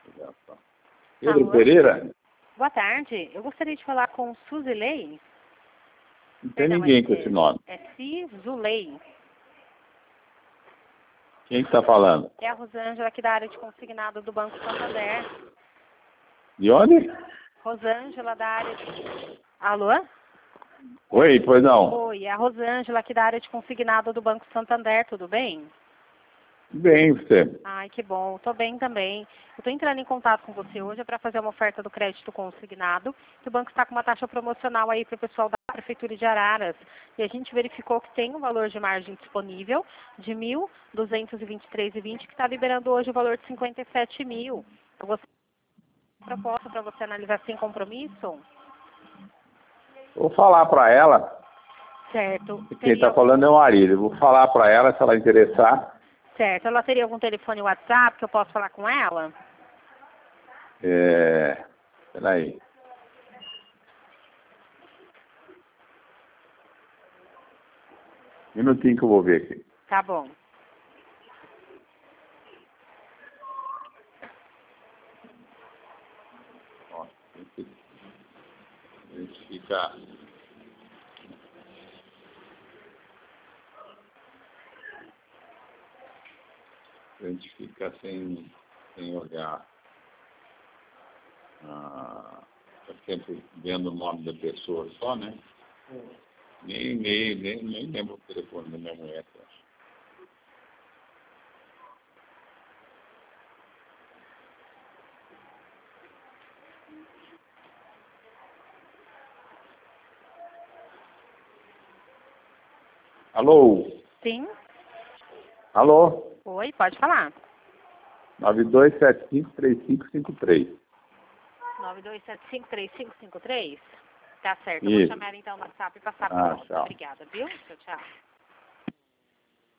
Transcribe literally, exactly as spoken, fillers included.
Pedro Alô? Pereira? Boa tarde. Eu gostaria de falar com Suzilei. Não tem Perdão, ninguém é, com esse nome. É Sizulei. Quem está falando? É a Rosângela aqui da área de consignado do Banco Santander. De onde? Rosângela da área de... Alô? Oi, pois não. Oi, é a Rosângela aqui da área de consignado do Banco Santander, tudo bem? Bem, você. Ai, que bom. Tô bem também. Eu tô entrando em contato com você hoje para fazer uma oferta do crédito consignado, que o banco está com uma taxa promocional aí para o pessoal da Prefeitura de Araras. E a gente verificou que tem um valor de margem disponível de mil duzentos e vinte e três reais e vinte centavos, que está liberando hoje o valor de cinquenta e sete mil. Eu vou uma proposta para você analisar sem compromisso? Vou falar para ela. Certo. Quem está Teria... falando é o marido. Eu vou falar para ela, se ela interessar. Certo. Ela teria algum telefone WhatsApp que eu posso falar com ela? É... Peraí. Minutinho que eu vou ver aqui. Tá bom. Ó, a gente fica... A gente fica sem, sem olhar. Ah, tá sempre vendo o nome da pessoa só, né? Nem e-mail, nem, nem lembro o telefone da minha mulher. Eu acho. Alô? Sim? Alô? Oi, pode falar. nove dois sete cinco, três cinco cinco três. nove dois sete cinco, três cinco cinco três? Tá certo, eu vou Isso. chamar ela então no WhatsApp e passar para Ah, ela. tchau. Obrigada, viu? Tchau, tchau.